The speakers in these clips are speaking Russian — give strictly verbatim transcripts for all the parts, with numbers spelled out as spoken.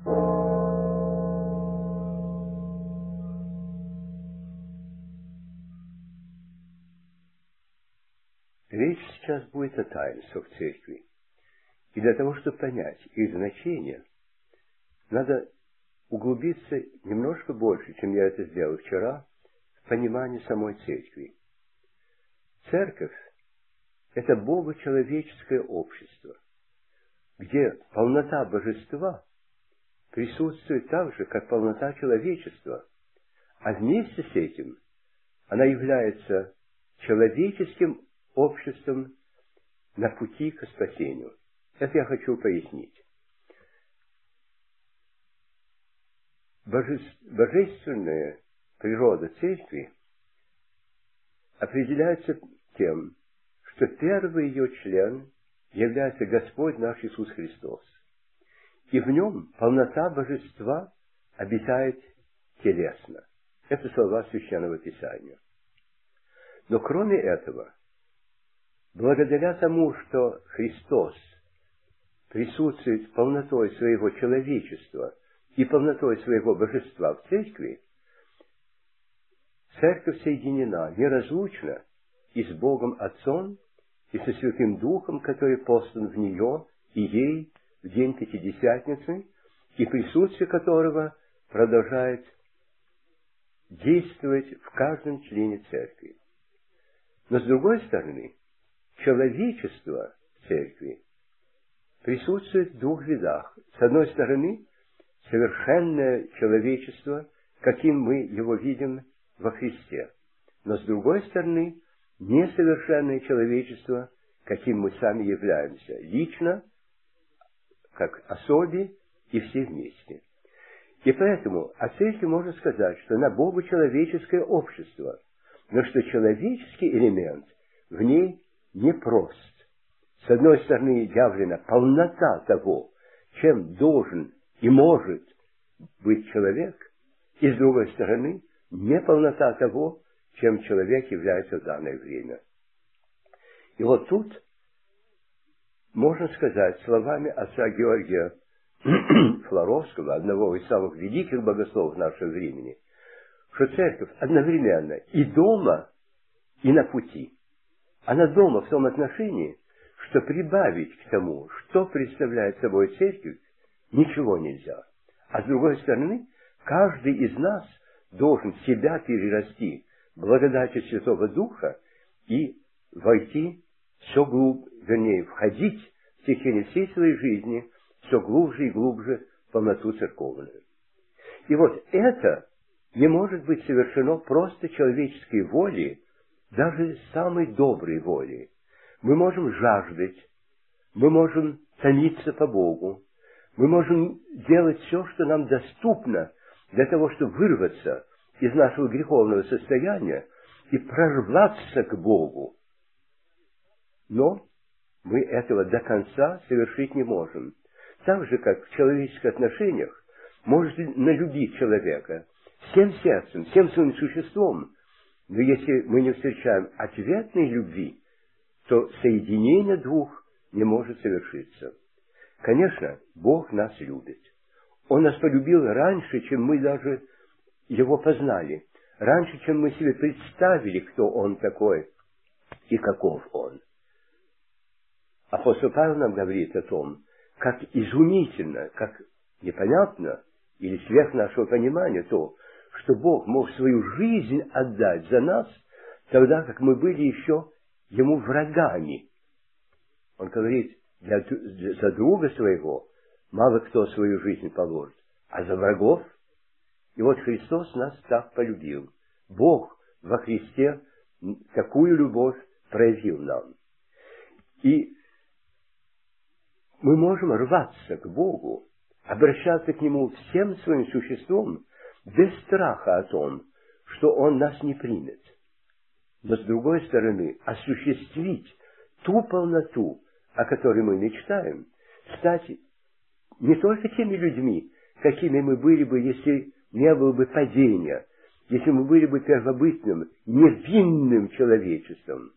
Речь сейчас будет о таинствах церкви. И для того, чтобы понять их значение, надо углубиться немножко больше, чем я это сделал вчера, в понимание самой церкви. Церковь – это богочеловеческое общество, где полнота божества присутствует так же, как полнота человечества, а вместе с этим она является человеческим обществом на пути к спасению. Это я хочу пояснить. Божественная природа церкви определяется тем, что первый ее член является Господь наш Иисус Христос. И в нем полнота божества обитает телесно. Это слова Священного Писания. Но кроме этого, благодаря тому, что Христос присутствует полнотой своего человечества и полнотой своего божества в церкви, церковь соединена неразлучно и с Богом Отцом, и со Святым Духом, который послан в нее и ей в день Пятидесятницы, и присутствие которого продолжает действовать в каждом члене церкви. Но с другой стороны, человечество в церкви присутствует в двух видах. С одной стороны, совершенное человечество, каким мы его видим во Христе. Но с другой стороны, несовершенное человечество, каким мы сами являемся, лично, как особи и все вместе. И поэтому о церкви можно сказать, что она богочеловеческое общество, но что человеческий элемент в ней непрост. С одной стороны, явлена полнота того, чем должен и может быть человек, и с другой стороны, неполнота того, чем человек является в данное время. И вот тут можно сказать словами отца Георгия Флоровского, одного из самых великих богословов нашего времени, что церковь одновременно и дома, и на пути. Она дома в том отношении, что прибавить к тому, что представляет собой церковь, ничего нельзя. А с другой стороны, каждый из нас должен себя перерасти благодатью Святого Духа и войти все глубже, вернее, входить в течение всей своей жизни все глубже и глубже в полноту церковную. И вот это не может быть совершено просто человеческой волей, даже самой доброй волей. Мы можем жаждать, мы можем томиться по Богу, мы можем делать все, что нам доступно для того, чтобы вырваться из нашего греховного состояния и прорваться к Богу. Но мы этого до конца совершить не можем. Так же, как в человеческих отношениях, можете налюбить человека всем сердцем, всем своим существом, но если мы не встречаем ответной любви, то соединение двух не может совершиться. Конечно, Бог нас любит. Он нас полюбил раньше, чем мы даже Его познали, раньше, чем мы себе представили, кто Он такой и каков Он. Апостол Павел нам говорит о том, как изумительно, как непонятно или сверх нашего понимания то, что Бог мог свою жизнь отдать за нас, тогда как мы были еще Ему врагами. Он говорит, для, для, за друга своего мало кто свою жизнь положит, а за врагов. И вот Христос нас так полюбил. Бог во Христе такую любовь проявил нам. И мы можем рваться к Богу, обращаться к Нему всем своим существом, без страха о том, что Он нас не примет. Но с другой стороны, осуществить ту полноту, о которой мы мечтаем, стать не только теми людьми, какими мы были бы, если не было бы падения, если мы были бы первобытным, невинным человечеством,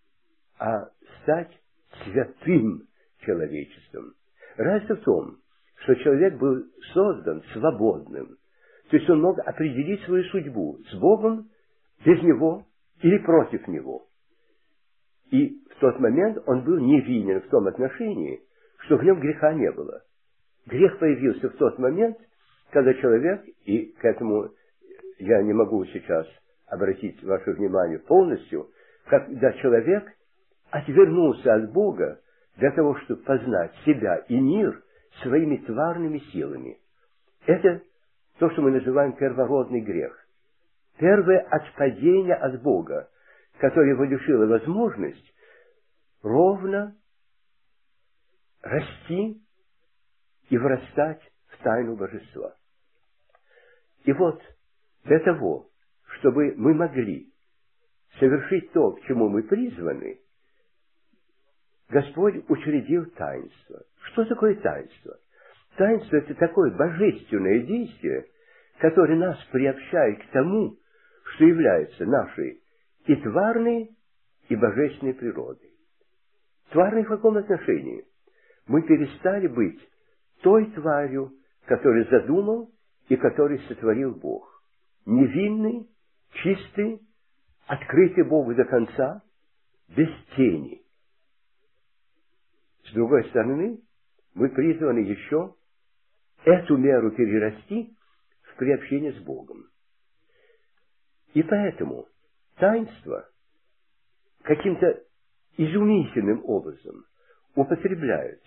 а стать святым человечеством. Разница в том, что человек был создан свободным. То есть он мог определить свою судьбу с Богом, без Него или против Него. И в тот момент он был невинен в том отношении, что в нем греха не было. Грех появился в тот момент, когда человек, и к этому я не могу сейчас обратить ваше внимание полностью, когда человек отвернулся от Бога для того, чтобы познать себя и мир своими тварными силами. Это то, что мы называем первородный грех. Первое отпадение от Бога, которое его лишило возможность ровно расти и вырастать в тайну божества. И вот для того, чтобы мы могли совершить то, к чему мы призваны, Господь учредил таинство. Что такое таинство? Таинство – это такое божественное действие, которое нас приобщает к тому, что является нашей и тварной, и божественной природой. Тварной в каком отношении? Мы перестали быть той тварью, которую задумал и которую сотворил Бог. Невинный, чистый, открытый Богу до конца, без тени. С другой стороны, мы призваны еще эту меру перерасти в приобщение с Богом. И поэтому таинство каким-то изумительным образом употребляют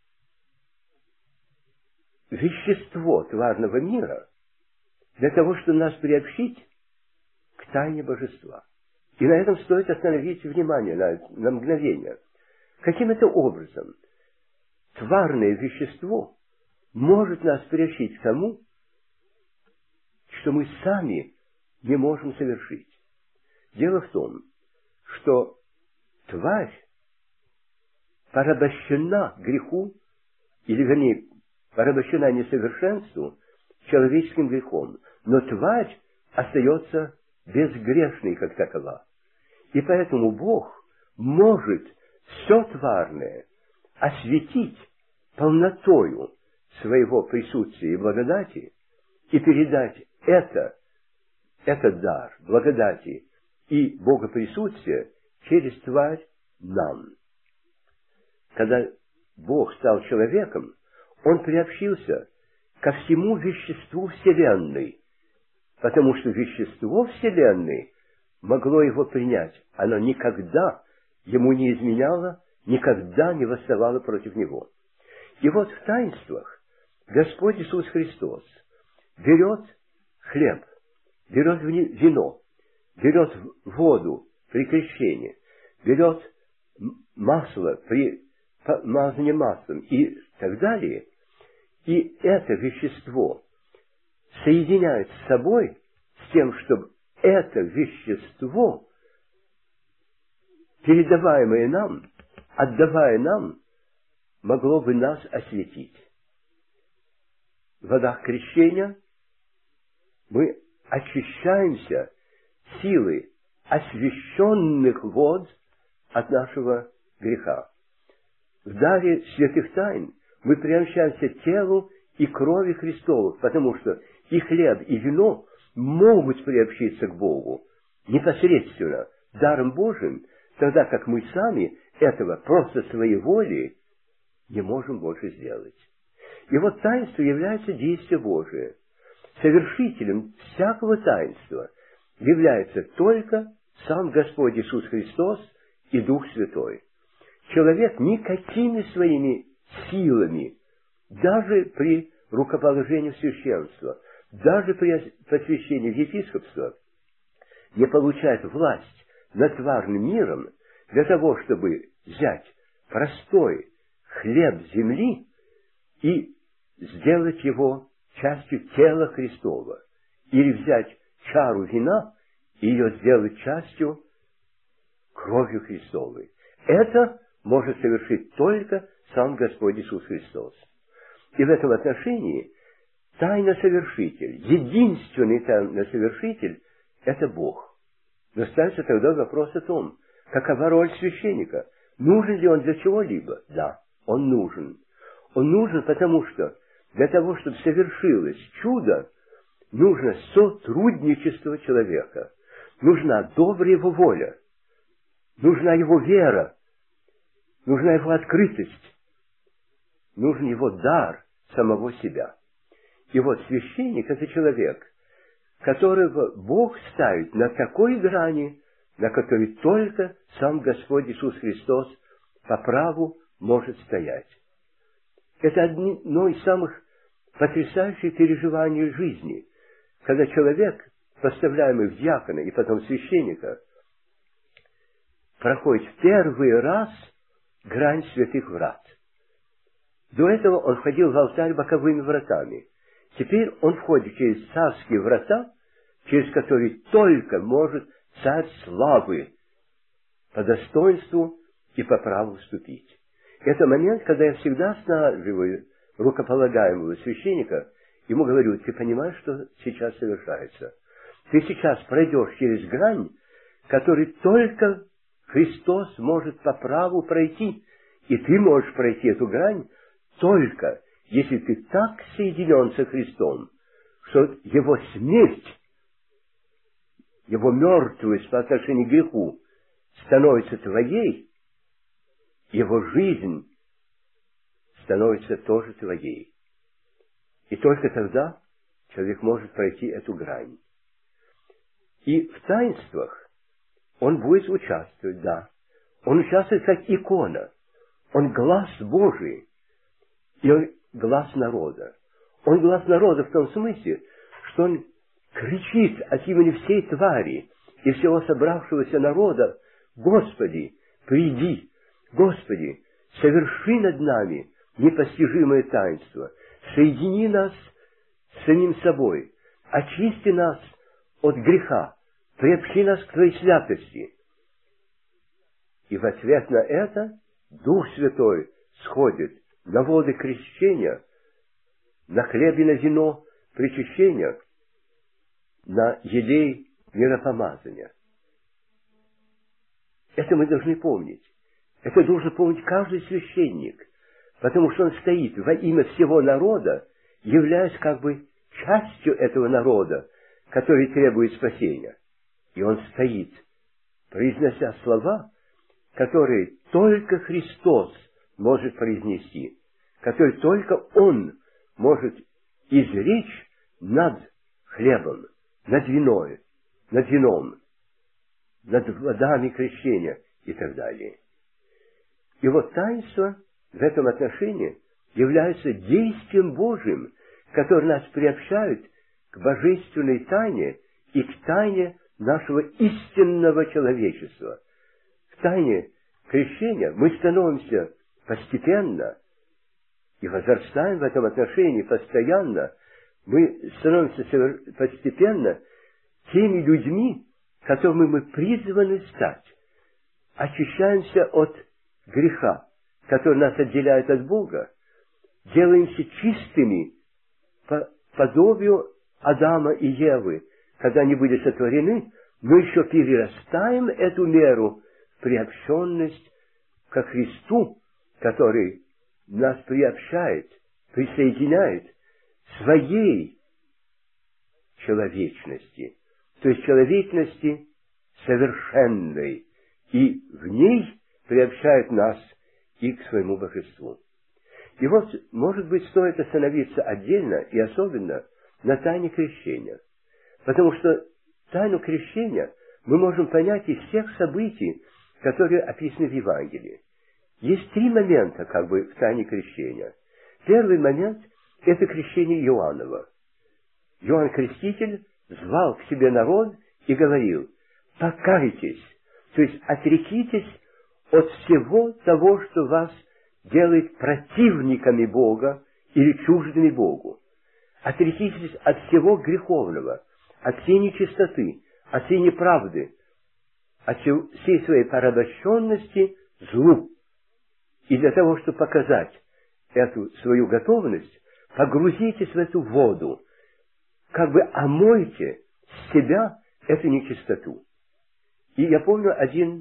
вещество тварного мира для того, чтобы нас приобщить к тайне божества. И на этом стоит остановить внимание на, на мгновение. Каким это образом тварное вещество может нас приобщить к тому, что мы сами не можем совершить? Дело в том, что тварь порабощена греху, или, вернее, порабощена несовершенству человеческим грехом, но тварь остается безгрешной как такова. И поэтому Бог может все тварное осветить полнотою своего присутствия и благодати и передать это, этот дар благодати и богоприсутствия через тварь нам. Когда Бог стал человеком, Он приобщился ко всему веществу Вселенной, потому что вещество Вселенной могло его принять. Оно никогда ему не изменяло, никогда не восставало против него. И вот в таинствах Господь Иисус Христос берет хлеб, берет вино, берет воду при крещении, берет масло при мазании маслом и так далее, и это вещество соединяет с собой с тем, чтобы это вещество, передаваемое нам, отдавая нам, могло бы нас осветить. В водах крещения мы очищаемся силой освященных вод от нашего греха. В даре святых тайн мы приобщаемся телу и крови Христову, потому что и хлеб, и вино могут приобщиться к Богу непосредственно, даром Божьим, тогда как мы сами этого просто своей волей не можем больше сделать. И вот таинство является действие Божие. Совершителем всякого таинства является только сам Господь Иисус Христос и Дух Святой. Человек никакими своими силами, даже при рукоположении в священство, даже при посвящении в епископство, не получает власть над тварным миром для того, чтобы взять простой хлеб земли и сделать его частью тела Христова, или взять чару вина и ее сделать частью кровью Христовой. Это может совершить только сам Господь Иисус Христос. И в этом отношении тайна-совершитель, единственный тайна-совершитель – это Бог. Но ставится тогда вопрос о том, какова роль священника. Нужен ли он для чего-либо? Да, он нужен. Он нужен, потому что Для того, чтобы совершилось чудо, нужно сотрудничество человека. Нужна добрая его воля. Нужна его вера. Нужна его открытость. Нужен его дар самого себя. И вот священник – это человек, которого Бог ставит на такой грани, на которой только сам Господь Иисус Христос по праву может стоять. Это одно из самых потрясающих переживаний жизни, когда человек, поставляемый в диакона и потом священника, проходит в первый раз грань святых врат. До этого он входил в алтарь боковыми вратами. Теперь он входит через царские врата, через которые только может царь славы по достоинству и по праву вступить. Это момент, когда я всегда останавливаю рукополагаемого священника, ему говорю: ты понимаешь, что сейчас совершается? Ты сейчас пройдешь через грань, которой только Христос может по праву пройти, и ты можешь пройти эту грань только если ты так соединен со Христом, что Его смерть, Его мертвость по отношению к греху становится твоей, Его жизнь становится тоже твоей. И только тогда человек может пройти эту грань. И в таинствах он будет участвовать, да. Он участвует как икона. Он глаз Божий. И он глаз народа. Он глаз народа в том смысле, что он кричит от имени всей твари и всего собравшегося народа: Господи, приди! Господи, соверши над нами непостижимое таинство. Соедини нас с самим собой. Очисти нас от греха. Приобщи нас к Твоей святости. И в ответ на это Дух Святой сходит на воды крещения, на хлеб и на вино причащения, на елей миропомазания. Это мы должны помнить. Это должен помнить каждый священник, потому что он стоит во имя всего народа, являясь как бы частью этого народа, который требует спасения. И он стоит, произнося слова, которые только Христос может произнести, которые только Он может изречь над хлебом, над виной, над вином, над водами крещения и так далее. И вот таинство в этом отношении является действием Божьим, которое нас приобщает к божественной тайне и к тайне нашего истинного человечества. В тайне крещения мы становимся постепенно и возрастаем в этом отношении постоянно. Мы становимся постепенно теми людьми, которыми мы призваны стать. Очищаемся от греха, который нас отделяет от Бога. Делаемся чистыми по подобию Адама и Евы, когда они были сотворены, мы еще перерастаем эту меру в приобщенность ко Христу, который нас приобщает, присоединяет своей человечности, то есть человечности совершенной, и в ней приобщает нас и к своему божеству. И вот, может быть, стоит остановиться отдельно и особенно на тайне крещения. Потому что тайну крещения мы можем понять из всех событий, которые описаны в Евангелии. Есть три момента, как бы, в тайне крещения. Первый момент – это крещение Иоаннова. Иоанн Креститель звал к себе народ и говорил: покайтесь, то есть отрекитесь от всего того, что вас делает противниками Бога или чуждыми Богу. Отрекитесь от всего греховного, от всей нечистоты, от всей неправды, от всей своей порабощенности злу. И для того, чтобы показать эту свою готовность, погрузитесь в эту воду, как бы омойте с себя эту нечистоту. И я помню один,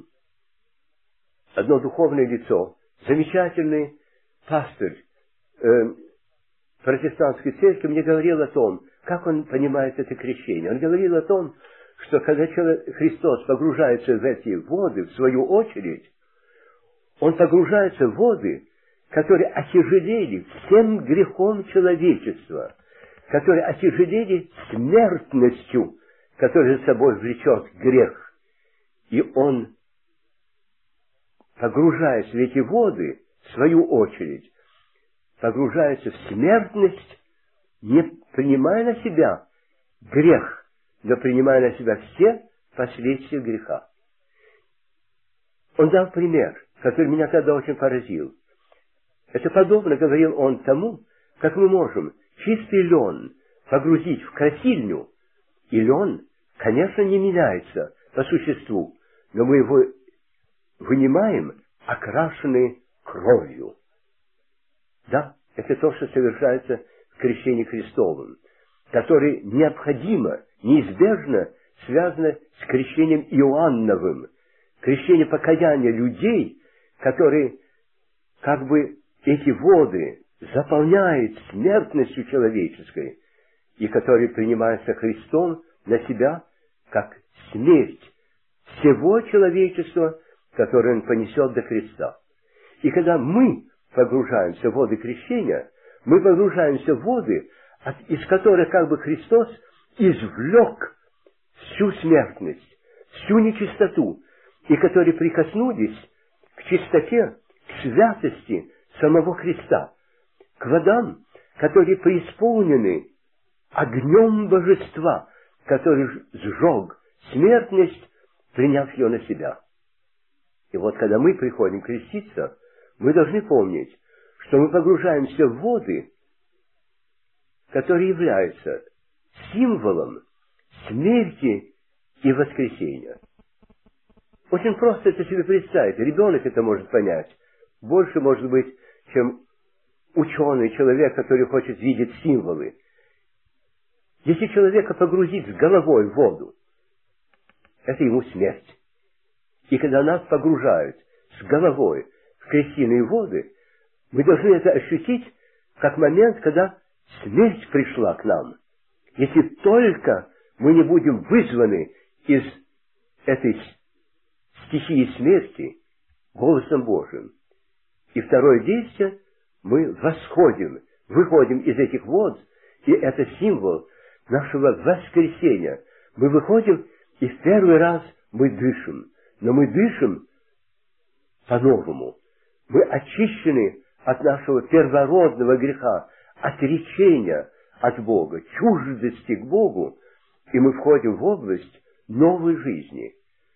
одно духовное лицо, замечательный пастырь, э, протестантской церкви мне говорил о том, как он понимает это крещение. Он говорил о том, что когда человек, Христос погружается в эти воды, в свою очередь, он погружается в воды, которые отяжелели всем грехом человечества, которые отяжелели смертностью, которая за собой влечет грех. И он, погружаясь в эти воды, в свою очередь, погружается в смертность, не принимая на себя грех, но принимая на себя все последствия греха. Он дал пример, который меня тогда очень поразил. Это подобно, говорил он, тому, как мы можем чистый лен погрузить в красильню, и лен, конечно, не меняется по существу, но мы его вынимаем, окрашенный кровью. Да, это то, что совершается в крещении Христовом, которое необходимо, неизбежно связано с крещением Иоанновым, крещение покаяния людей, которые как бы эти воды заполняют смертностью человеческой, и которые принимаются Христом на себя как смерть всего человечества, которое Он понесет до креста. И когда мы погружаемся в воды крещения, мы погружаемся в воды, от, из которых как бы Христос извлек всю смертность, всю нечистоту, и которые прикоснулись к чистоте, к святости самого Христа, к водам, которые преисполнены огнем божества, который сжег смертность, приняв ее на себя. И вот когда мы приходим креститься, мы должны помнить, что мы погружаемся в воды, которые являются символом смерти и воскресения. Очень просто это себе представить. Ребенок это может понять. Больше, может быть, чем ученый человек, который хочет видеть символы. Если человека погрузить с головой в воду, это ему смерть. И когда нас погружают с головой в крестильные воды, мы должны это ощутить как момент, когда смерть пришла к нам. Если только мы не будем вызваны из этой стихии смерти голосом Божьим. И второе действие, мы восходим, выходим из этих вод, и это символ нашего воскресения. Мы выходим, и в первый раз мы дышим. Но мы дышим по-новому. Мы очищены от нашего первородного греха, отречения от Бога, чуждости к Богу, и мы входим в область новой жизни.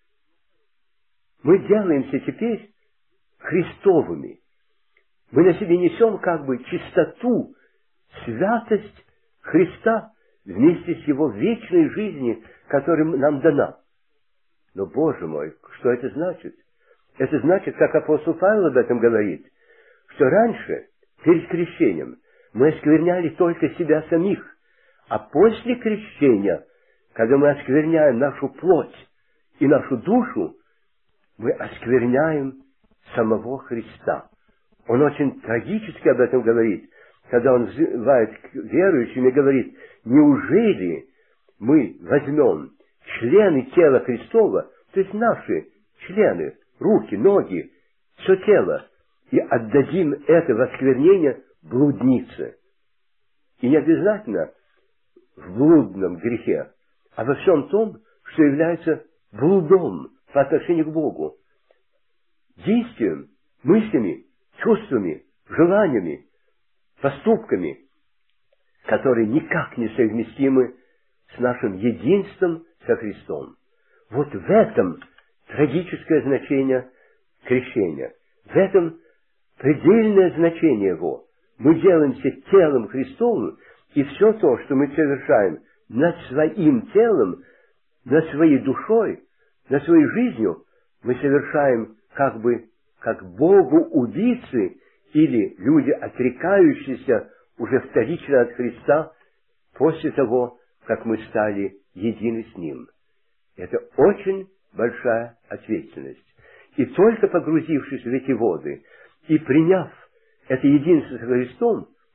Мы делаемся теперь Христовыми. Мы на себе несем как бы чистоту, святость Христа вместе с Его вечной жизнью, которая нам дана. Но, Боже мой, что это значит? Это значит, как апостол Павел об этом говорит, что раньше, перед крещением, мы оскверняли только себя самих, а после крещения, когда мы оскверняем нашу плоть и нашу душу, мы оскверняем самого Христа. Он очень трагически об этом говорит, когда он взывает к верующим и говорит: неужели мы возьмем члены тела Христова, то есть наши члены, руки, ноги, все тело, и отдадим это в осквернение блуднице? И не обязательно в блудном грехе, а во всем том, что является блудом по отношению к Богу. Действием, мыслями, чувствами, желаниями, поступками, которые никак не совместимы с нашим единством со Христом. Вот в этом трагическое значение крещения. В этом предельное значение его. Мы делаемся телом Христовым, и все то, что мы совершаем над своим телом, над своей душой, над своей жизнью, мы совершаем как бы как Богу убийцы или люди, отрекающиеся уже вторично от Христа после того, как мы стали едины с Ним. Это очень большая ответственность. И только погрузившись в эти воды и приняв это единство с Христом,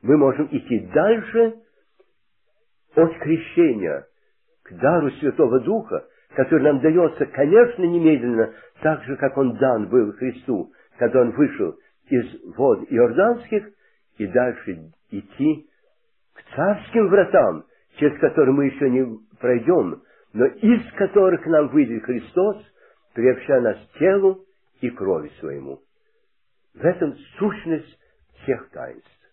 мы можем идти дальше от крещения к дару Святого Духа, который нам дается, конечно, немедленно, так же, как он дан был Христу, когда он вышел из вод иорданских, и дальше идти к царским вратам, через которые мы еще не пройдем, но из которых к нам выйдет Христос, приобща нас к телу и крови своему. В этом сущность всех таинств.